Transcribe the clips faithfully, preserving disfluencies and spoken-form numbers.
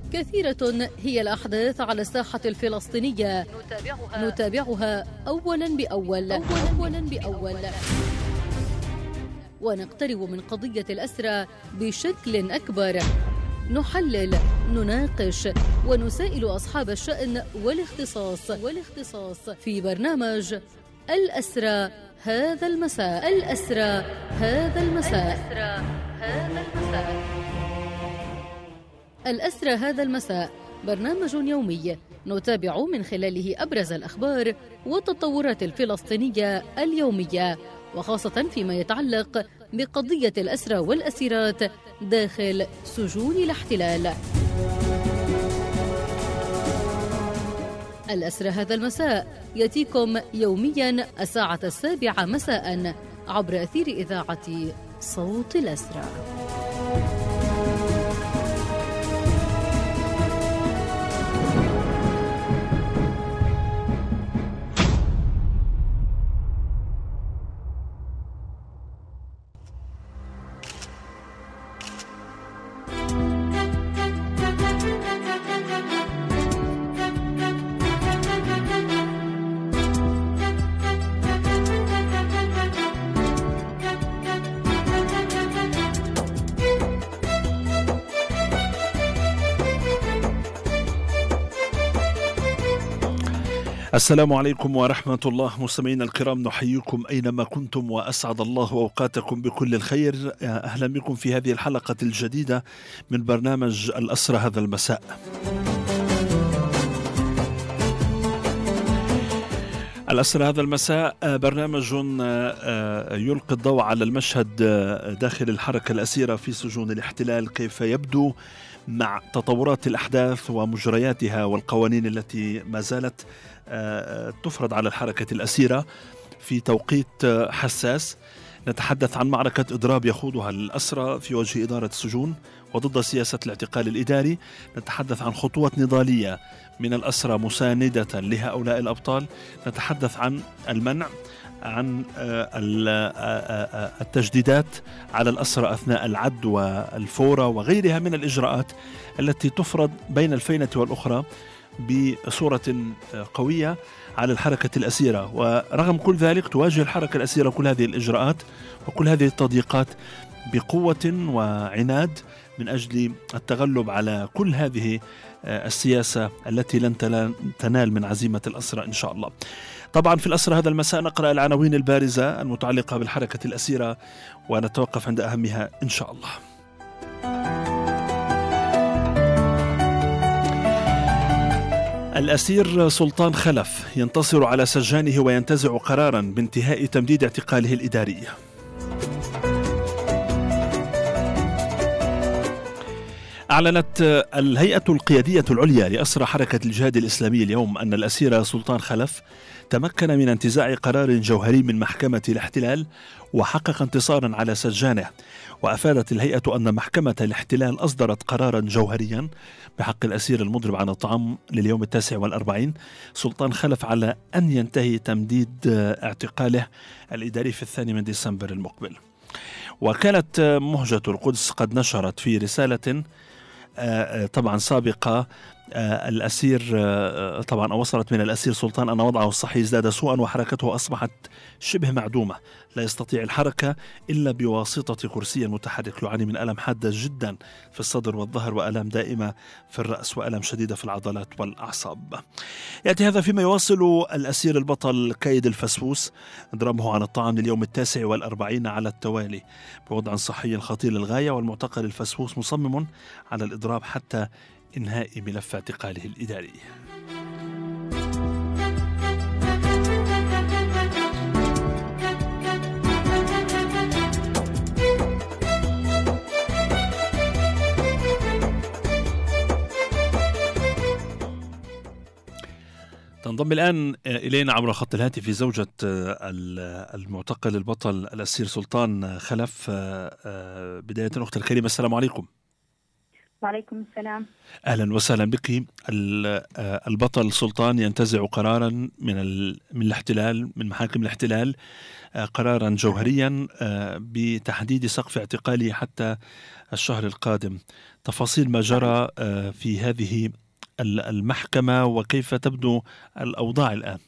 كثيرة هي الأحداث على الساحة الفلسطينية نتابعها, نتابعها أولا بأول أولا بأول ونقترب من قضية الأسرى بشكل أكبر. نحلل، نناقش ونسائل أصحاب الشأن والاختصاص والاختصاص في برنامج الأسرى هذا المساء. الأسرى هذا المساء. هذا المساء. الأسرى هذا المساء برنامج يومي نتابع من خلاله أبرز الأخبار والتطورات الفلسطينية اليومية، وخاصة فيما يتعلق بقضية الأسرى والأسيرات داخل سجون الاحتلال. الأسرى هذا المساء يأتيكم يوميا الساعة السابعة مساء عبر أثير إذاعة صوت الأسرى. السلام عليكم ورحمة الله. مستمعينا الكرام، نحييكم أينما كنتم وأسعد الله أوقاتكم بكل الخير. أهلا بكم في هذه الحلقة الجديدة من برنامج الأسرى هذا المساء. الأسرى هذا المساء برنامج يلقي الضوء على المشهد داخل الحركة الأسيرة في سجون الاحتلال، كيف يبدو مع تطورات الأحداث ومجرياتها والقوانين التي ما زالت تفرض على الحركة الأسيرة في توقيت حساس. نتحدث عن معركة إضراب يخوضها الأسرى في وجه إدارة السجون وضد سياسة الاعتقال الإداري. نتحدث عن خطوات نضالية من الأسرى مساندة لهؤلاء الأبطال. نتحدث عن المنع عن التجديدات على الأسرى أثناء العد والفورة وغيرها من الإجراءات التي تفرض بين الفينة والأخرى بصورة قوية على الحركة الأسيرة. ورغم كل ذلك تواجه الحركة الأسيرة كل هذه الإجراءات وكل هذه التضييقات بقوة وعناد من أجل التغلب على كل هذه السياسة التي لن تنال من عزيمة الأسرى إن شاء الله. طبعا في الأسرى هذا المساء نقرأ العناوين البارزة المتعلقة بالحركة الأسيرة ونتوقف عند أهمها إن شاء الله. الأسير سلطان خلف ينتصر على سجانه وينتزع قرارا بانتهاء تمديد اعتقاله الإداري. أعلنت الهيئة القيادية العليا لأسرى حركة الجهاد الإسلامي اليوم أن الأسير سلطان خلف تمكن من انتزاع قرار جوهري من محكمة الاحتلال وحقق انتصارا على سجانه. وأفادت الهيئة أن محكمة الاحتلال أصدرت قرارا جوهريا بحق الأسير المضرب عن الطعام لليوم التاسع والأربعين سلطان خلف على أن ينتهي تمديد اعتقاله الإداري في الثاني من ديسمبر المقبل. وكانت مهجة القدس قد نشرت في رسالة طبعا سابقة الأسير طبعا وصلت من الأسير سلطان أن وضعه الصحي ازداد سوءا وحركته أصبحت شبه معدومة، لا يستطيع الحركة إلا بواسطة كرسي متحرك، يعاني من ألم حادة جدا في الصدر والظهر وألم دائمة في الرأس وألم شديدة في العضلات والأعصاب. يأتي هذا فيما يواصل الأسير البطل كايد الفسفوس إضرابه عن الطعام لليوم التاسع والأربعين على التوالي بوضع صحي خطير للغاية، والمعتقل الفسفوس مصمم على الإضراب حتى إنهاء ملف اعتقاله الإداري. تنضم الآن إلينا عبر خط الهاتف زوجة المعتقل البطل الأسير سلطان خلف. بداية أختي الكريمة، السلام عليكم. وعليكم السلام. أهلا وسهلا بك. البطل سلطان ينتزع قرارا من من الاحتلال، من محاكم الاحتلال، قرارا جوهريا بتحديد سقف اعتقاله حتى الشهر القادم. تفاصيل ما جرى في هذه المحكمة وكيف تبدو الأوضاع الآن؟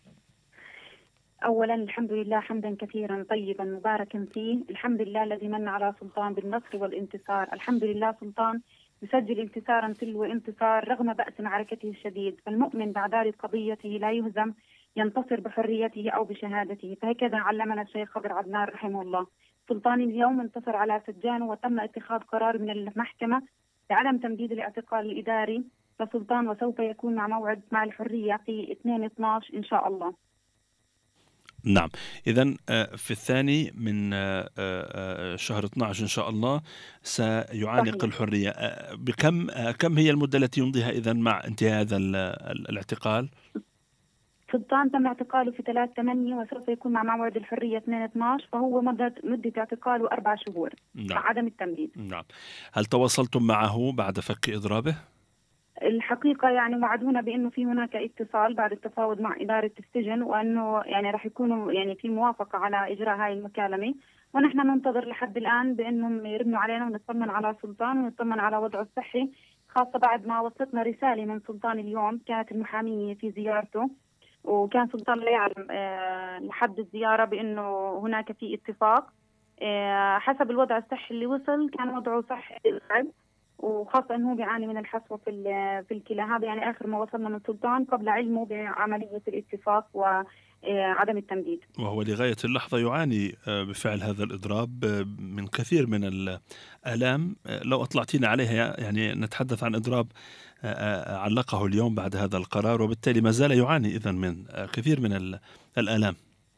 أولا الحمد لله حمدا كثيرا طيبا مباركا فيه. الحمد لله الذي من على سلطان بالنصر والانتصار. الحمد لله سلطان يسجل انتصارا تلو انتصار رغم بأس معركته الشديد. فالمؤمن بعد ذلك قضيته لا يهزم، ينتصر بحريته أو بشهادته. فهكذا علمنا الشيخ خضر عدنان رحمه الله. سلطان اليوم انتصر على سجانه وتم اتخاذ قرار من المحكمة بعدم تمديد الاعتقال الإداري لسلطان، وسوف يكون مع موعد مع الحرية في اثنين اثناشر إن شاء الله. نعم، إذن في الثاني من شهر اثني عشر إن شاء الله سيعانق صحيح. الحرية. بكم كم هي المدة التي يمضيها إذن مع انتهاء هذا الاعتقال؟ سلطان تم اعتقاله في ثلاثة ثمانية وسوف يكون مع موعد الحرية اثنين اثناشر، فهو مدة مدة اعتقاله أربع شهور. نعم. مع عدم التمديد. نعم. هل تواصلتم معه بعد فك إضرابه؟ الحقيقة يعني وعدونا بأنه في هناك اتصال بعد التفاوض مع إدارة السجن، وأنه يعني راح يكونوا يعني في موافقة على إجراء هاي المكالمة، ونحن ننتظر لحد الآن بأنهم يرنوا علينا ونطمن على سلطان ونطمن على وضعه الصحي، خاصة بعد ما وصلتنا رسالة من سلطان اليوم. كانت المحامية في زيارته وكان سلطان لا يعلم أه لحد الزيارة بأنه هناك في اتفاق. أه حسب الوضع الصحي اللي وصل كان وضعه صحي صعب، وخاصة أنه بيعاني من الحصوة في في الكلى. هذا يعني آخر ما وصلنا من سلطان قبل علمه بعملية الاتفاق وعدم التمديد. وهو لغاية اللحظة يعاني بفعل هذا الإضراب من كثير من الآلام. لو أطلعتينا عليها يعني نتحدث عن إضراب علقه اليوم بعد هذا القرار، وبالتالي ما زال يعاني إذن من كثير من الآلام.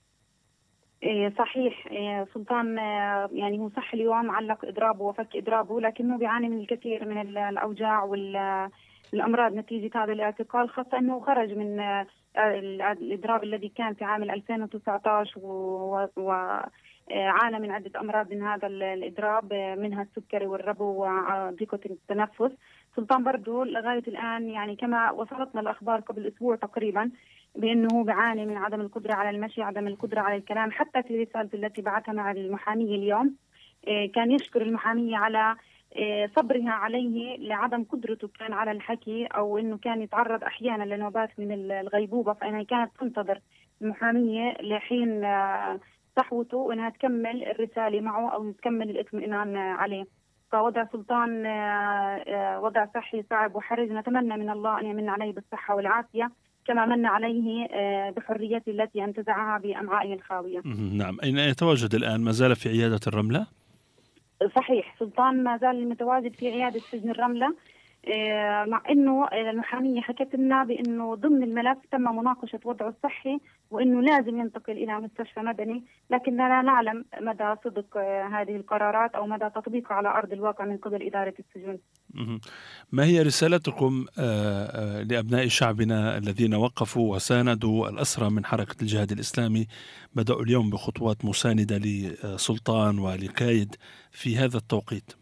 صحيح. سلطان يعني هو صح اليوم علق إضرابه وفك إضرابه، لكنه بيعاني من الكثير من الأوجاع والأمراض نتيجة هذا الاعتقال، خاصة أنه خرج من الإضراب الذي كان في عام ألفين وتسعة عشر وعانى من عدة أمراض من هذا الإضراب، منها السكري والربو وضيقة التنفس. سلطان برضو لغاية الآن يعني كما وصلتنا الأخبار قبل أسبوع تقريبا بأنه بيعاني من عدم القدرة على المشي، عدم القدرة على الكلام. حتى في رسالته التي بعثها مع المحامية اليوم كان يشكر المحامية على صبرها عليه لعدم قدرته كان على الحكي، أو أنه كان يتعرض أحيانا لنوبات من الغيبوبة، فإنها كانت تنتظر المحامية لحين صحوته وأنها تكمل الرسالة معه أو تكمل الاطمئنان عليه. فوضع سلطان وضع صحي صعب وحرج، نتمنى من الله أن يمن عليه بالصحة والعافية كما من عليه بحريته التي انتزعها بأمعائه الخاوية. نعم. أين يتواجد الآن؟ ما زال في عيادة الرملة؟ صحيح، سلطان ما زال متواجد في عيادة سجن الرملة، مع أنه المحامية حكت لنا بأنه ضمن الملف تم مناقشة وضعه الصحي وأنه لازم ينتقل إلى مستشفى مدني، لكننا لا نعلم مدى صدق هذه القرارات أو مدى تطبيقها على أرض الواقع من قبل إدارة السجون. ما هي رسالتكم لأبناء شعبنا الذين وقفوا وساندوا الأسرى من حركة الجهاد الإسلامي، بدأوا اليوم بخطوات مساندة لسلطان ولكايد في هذا التوقيت؟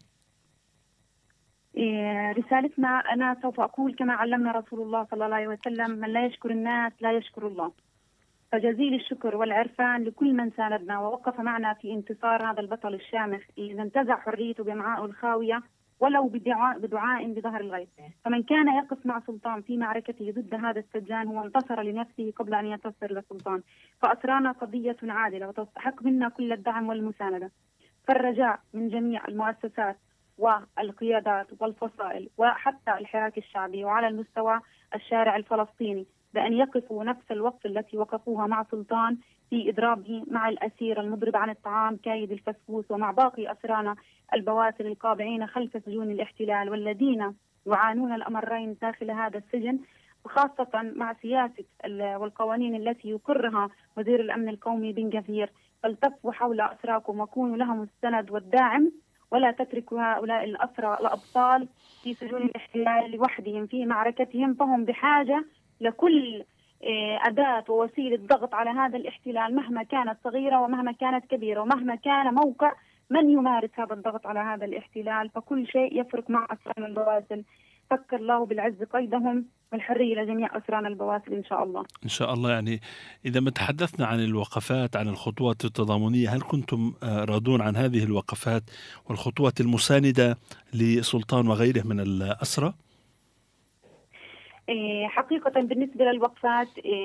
رسالتنا أنا سوف أقول كما علمنا رسول الله صلى الله عليه وسلم: من لا يشكر الناس لا يشكر الله. فجزيل الشكر والعرفان لكل من ساندنا ووقف معنا في انتصار هذا البطل الشامخ إذا انتزع حريته بأمعائه الخاوية ولو بدعاء, بدعاء بظهر الغيب. فمن كان يقف مع سلطان في معركته ضد هذا السجان هو انتصر لنفسه قبل أن ينتصر لسلطان. فأسرانا قضية عادلة وتستحق منا كل الدعم والمساندة. فالرجاء من جميع المؤسسات والقيادات والفصائل وحتى الحراك الشعبي وعلى المستوى الشارع الفلسطيني بأن يقفوا نفس الوقت التي وقفوها مع سلطان في إضرابه مع الأسير المضرب عن الطعام كايد الفسفوس ومع باقي أسرانا البواسل القابعين خلف سجون الاحتلال والذين يعانون الأمرين داخل هذا السجن، وخاصة مع سياسة والقوانين التي يقرها وزير الأمن القومي بن غفير. فالتفوا حول أسراكم وكونوا لهم السند والداعم، ولا تتركوا هؤلاء الأسرى الأبطال في سجون الاحتلال لوحدهم في معركتهم، فهم بحاجة لكل أداة ووسيلة ضغط على هذا الاحتلال مهما كانت صغيرة ومهما كانت كبيرة ومهما كان موقع من يمارس هذا الضغط على هذا الاحتلال، فكل شيء يفرق مع أسران البواسل. فك الله بالعز قيدهم والحرية لجميع أسران البواسل إن شاء الله. إن شاء الله. يعني إذا ما تحدثنا عن الوقفات، عن الخطوات التضامنية، هل كنتم راضون عن هذه الوقفات والخطوات المساندة لسلطان وغيره من الأسرى؟ حقيقة بالنسبة للوقفات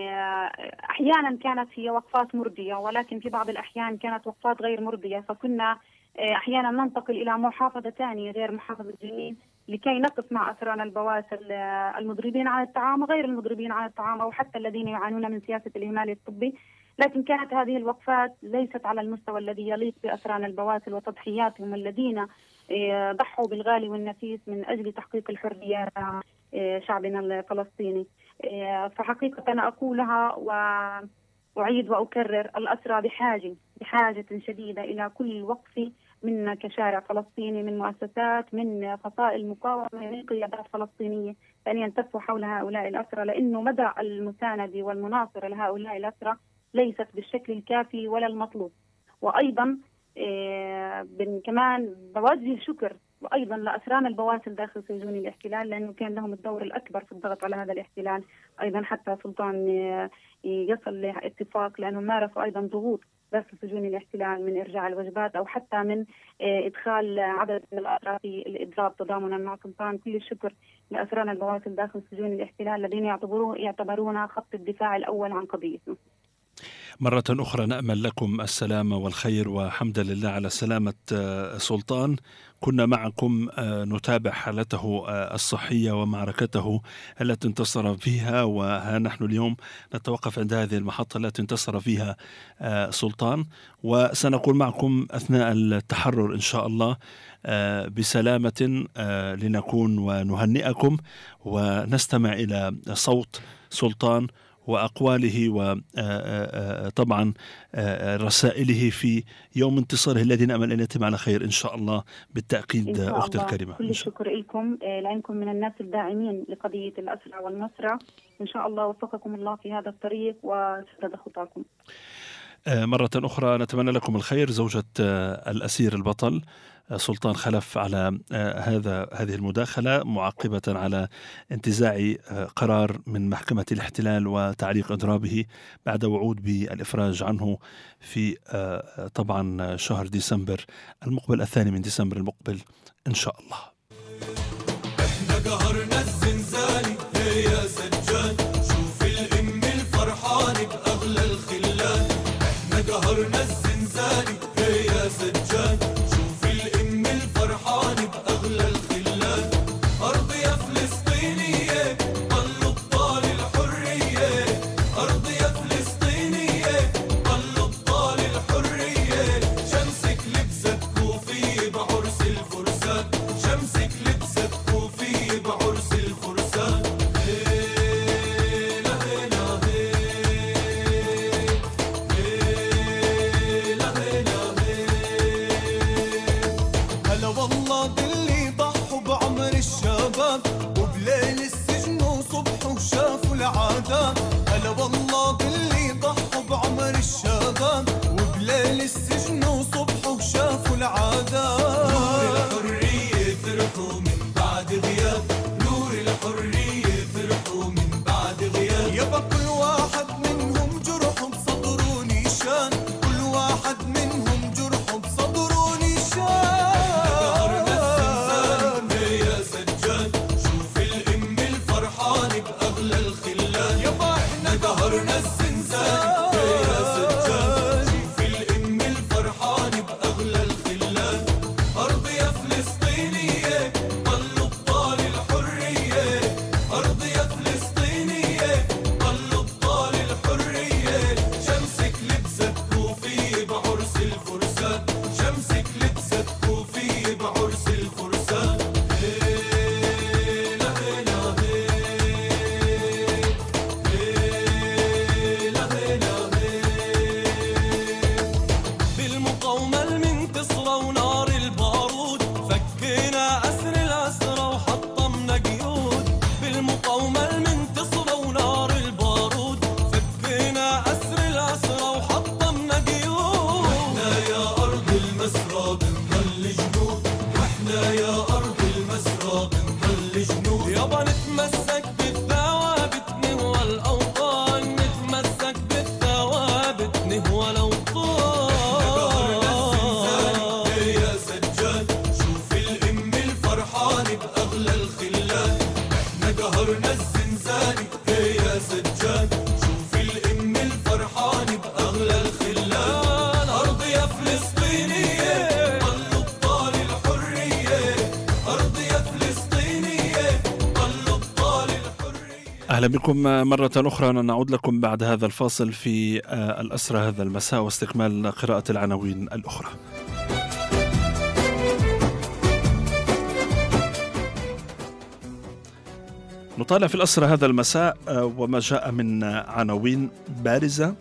أحيانا كانت هي وقفات مرضية، ولكن في بعض الأحيان كانت وقفات غير مرضية، فكنا أحيانا ننتقل إلى محافظة ثانية غير محافظة جنين لكي نقف مع أسران البواسل المضربين عن الطعام وغير المضربين عن الطعام، أو حتى الذين يعانون من سياسة الإهمال الطبي. لكن كانت هذه الوقفات ليست على المستوى الذي يليق بأسران البواسل وتضحياتهم الذين ضحوا بالغالي والنفيس من أجل تحقيق الحرية شعبنا الفلسطيني. فحقيقة أنا أقولها وأعيد وأكرر، الأسرى بحاجة بحاجة شديدة إلى كل وقف منا كشارع فلسطيني، من مؤسسات، من فصائل مقاومة، من قيادات فلسطينية، فأن ينتفوا حول هؤلاء الأسرى، لأنه مدى المساندة والمناصرة لهؤلاء الأسرى ليست بالشكل الكافي ولا المطلوب. وأيضا إيه كمان بوجه شكر وأيضا لأسران البواسل داخل سجون الاحتلال، لأنه كان لهم الدور الأكبر في الضغط على هذا الاحتلال. أيضا حتى سلطان يصل لاتفاق، لأنه مارسوا أيضا ضغوط داخل سجون الاحتلال من إرجاع الوجبات أو حتى من إدخال عدد من الأسرى في الإضراب تضامنا مع سلطان. كل الشكر لأسران البواسل داخل سجون الاحتلال الذين يعتبرون خط الدفاع الأول عن قضيتنا. مرة أخرى نأمل لكم السلامة والخير، وحمدا لله على سلامة سلطان. كنا معكم نتابع حالته الصحية ومعركته التي انتصر فيها، وها نحن اليوم نتوقف عند هذه المحطة التي انتصر فيها سلطان، وسنكون معكم أثناء التحرر إن شاء الله بسلامة لنكون ونهنئكم ونستمع إلى صوت سلطان وأقواله وطبعا رسائله في يوم انتصاره الذي نأمل أن يتم على خير إن شاء الله. بالتأكيد أختي الكريمة، كل الشكر لكم لأنكم من الناس الداعمين لقضية الأسرى والنصرة. إن شاء الله وفقكم الله في هذا الطريق وسدد خطاكم. مرة أخرى نتمنى لكم الخير. زوجة الأسير البطل سلطان خلف على هذا هذه المداخلة، معقبة على انتزاع قرار من محكمة الاحتلال وتعليق إضرابه بعد وعود بالإفراج عنه في طبعا شهر ديسمبر المقبل، الثاني من ديسمبر المقبل إن شاء الله. احنا قهرنا الزنزاني يا سجان، شوف الام الفرحان باغلى الخلان. احنا قهرنا الزنزاني يا سجان، شوف الام الفرحان باغلى الخلان. ارض يا فلسطينيه طلوا بطال الحريه، ارض يا فلسطينيه طلوا بطال الحريه. شمسك لبست كوفيه بعرس الفرسان، شمسك لبست كوفيه بعرس الفرسان. هيلا هيلا هيلا هيلا هلا والله باللي ضحوا بعمر الشباب، وبليل السجن وصبح وشافوا العذاب. هلا والله باللي ضحوا بعمر الشباب، وبليل السجن وصبح وشافوا العذاب. نور الحرية فرحوا من بعد غياب، نور الحرية فرحوا من بعد غياب. يبا كل واحد منهم جرح بصدره نيشان، كل واحد منهم جرح بصدره نيشان. قهرنا الزنزان يا سجان، شوف الام الفرحان باغلى الخلان. يبا أهلا بكم مرة أخرى. نعود لكم بعد هذا الفاصل في الأسرى هذا المساء واستكمال قراءة العناوين الأخرى. نطالع في الأسرى هذا المساء وما جاء من عناوين بارزة.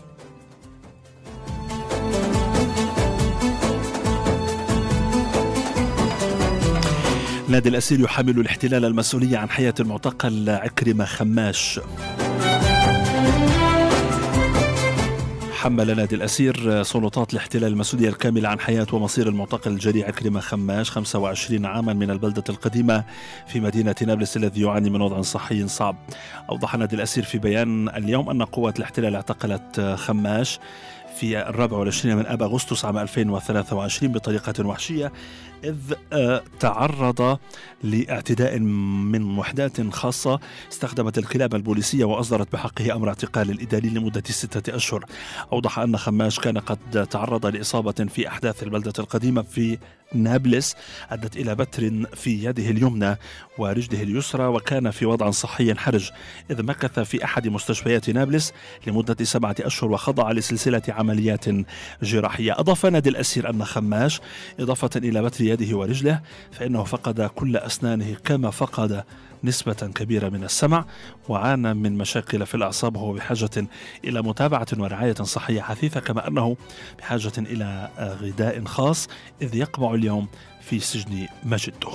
نادي الأسير يحمل الاحتلال المسؤولية عن حياة المعتقل عكرمة خماش. حمل نادي الأسير سلطات الاحتلال المسؤولية الكاملة عن حياة ومصير المعتقل الجريء عكرمة خماش، خمسة وعشرين عاما، من البلدة القديمة في مدينة نابلس الذي يعاني من وضع صحي صعب. أوضح نادي الأسير في بيان اليوم أن قوات الاحتلال اعتقلت خماش في الرابع والعشرين من آب أغسطس عام ألفين وثلاثة وعشرين بطريقة وحشية، إذ تعرض لاعتداء من وحدات خاصة استخدمت الكلاب البوليسية وأصدرت بحقه أمر اعتقال الإداري لمدة ستة أشهر. أوضح أن خماش كان قد تعرض لإصابة في أحداث البلدة القديمة في نابلس أدت إلى بتر في يده اليمنى ورجله اليسرى، وكان في وضع صحي حرج، إذ مكث في أحد مستشفيات نابلس لمدة سبعة أشهر وخضع لسلسلة عمليات جراحية. أضاف نادي الأسير أن خماش إضافة إلى بتر يده ورجله فإنه فقد كل أسنانه كما فقد نسبة كبيرة من السمع، وعانى من مشاكل في الأعصاب، وهو بحاجة إلى متابعة ورعاية صحية حثيثة، كما أنه بحاجة إلى غذاء خاص إذ يقبع اليوم في سجن مجده.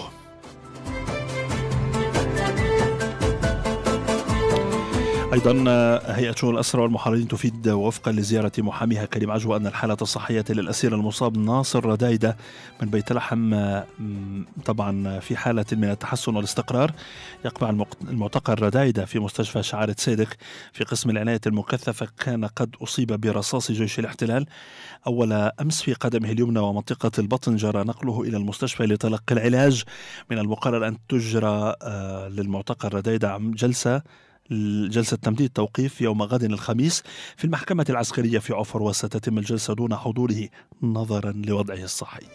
أيضا هيئة شؤون الأسرى والمحررين تفيد وفقا لزيارة محاميها كريم عجوة أن الحالة الصحية للأسير المصاب ناصر ردايدة من بيت لحم طبعا في حالة من التحسن والاستقرار. يقبع المعتقل ردايدة في مستشفى شعارة صيدق في قسم العناية المكثفة، كان قد أصيب برصاص جيش الاحتلال أول أمس في قدمه اليمنى ومنطقة البطن. جرى نقله إلى المستشفى لتلقي العلاج. من المقرر أن تجرى للمعتقل ردايدة جلسة جلسة تمديد توقيف يوم غد الخميس في المحكمة العسكرية في عفر، وستتم الجلسة دون حضوره نظرا لوضعه الصحي.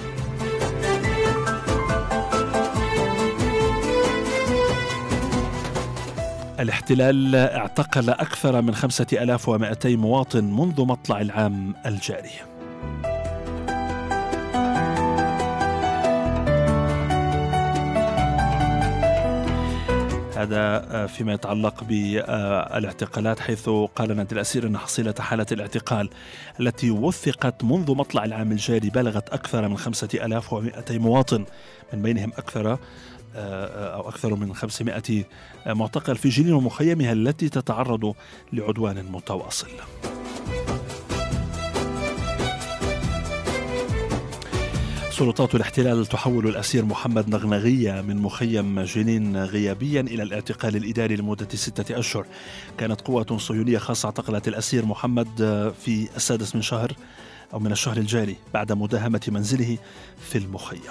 الاحتلال اعتقل أكثر من خمسة آلاف ومائتي مواطن منذ مطلع العام الجاري. هذا فيما يتعلق بالاعتقالات، حيث قال نادي الأسير أن حصيلة حالة الاعتقال التي وثقت منذ مطلع العام الجاري بلغت أكثر من خمسة آلاف ومائتي مواطن، من بينهم أكثر أو أكثر من خمسمائة معتقل في جنين ومخيمها التي تتعرض لعدوان متواصل. سلطات الاحتلال تحول الأسير محمد نغنغية من مخيم جنين غيابيا إلى الاعتقال الإداري لمدة ستة أشهر. كانت قوة صهيونية خاصة اعتقلت الأسير محمد في السادس من شهر أو من الشهر الجاري بعد مداهمة منزله في المخيم.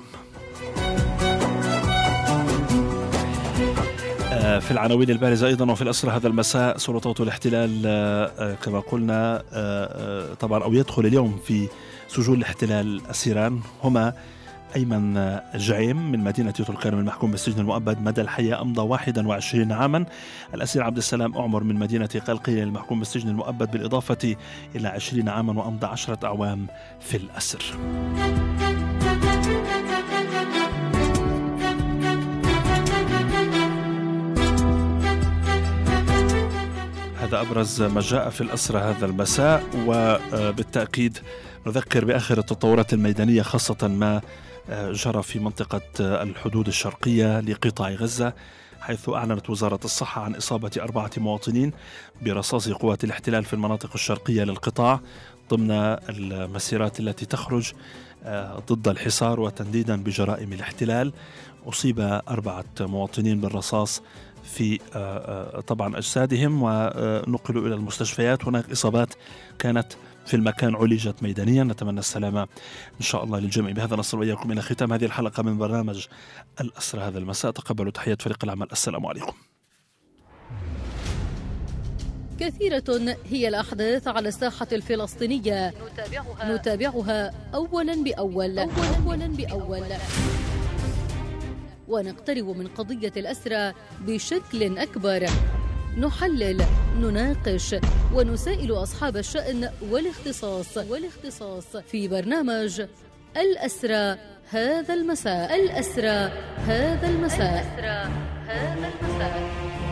في العناوين البارزة أيضا وفي الأسرى هذا المساء، سلطات الاحتلال كما قلنا طبعا أو يدخل اليوم في سجون الاحتلال أسيران، هما أيمن جعيم من مدينة طولكرم المحكوم بالسجن المؤبد مدى الحياة أمضى واحد وعشرين عاما، الأسير عبد السلام أعمر من مدينة قلقية المحكوم بالسجن المؤبد بالإضافة إلى عشرين عاما وأمضى عشرة أعوام في الأسر. هذا أبرز ما جاء في الأسرى هذا المساء، وبالتأكيد نذكر بآخر التطورات الميدانية خاصة ما جرى في منطقة الحدود الشرقية لقطاع غزة، حيث أعلنت وزارة الصحة عن إصابة أربعة مواطنين برصاص قوات الاحتلال في المناطق الشرقية للقطاع ضمن المسيرات التي تخرج ضد الحصار وتنديدا بجرائم الاحتلال. أصيب أربعة مواطنين بالرصاص في طبعا أجسادهم ونقلوا إلى المستشفيات. هناك إصابات كانت في المكان عولجت ميدانيا. نتمنى السلامة إن شاء الله للجميع. بهذا نصل وإياكم إلى ختام هذه الحلقة من برنامج الأسرى هذا المساء. تقبلوا تحيات فريق العمل. السلام عليكم. كثيرة هي الأحداث على الساحة الفلسطينية نتابعها, نتابعها أولا بأول أولا بأول ونقترب من قضية الأسرى بشكل أكبر. نحلل، نناقش ونسائل أصحاب الشأن والاختصاص والاختصاص في برنامج الأسرى هذا المساء. الأسرى هذا المساء. هذا المساء.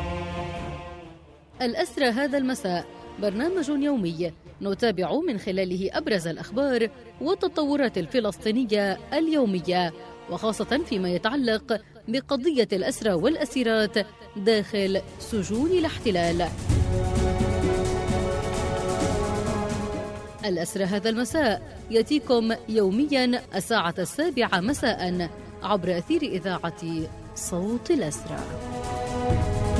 الأسرى هذا المساء برنامج يومي نتابع من خلاله أبرز الأخبار والتطورات الفلسطينية اليومية، وخاصة فيما يتعلق بقضية الأسرى والأسيرات داخل سجون الاحتلال. الأسرى هذا المساء يأتيكم يوميا الساعة السابعة مساء عبر أثير إذاعة صوت الأسرى.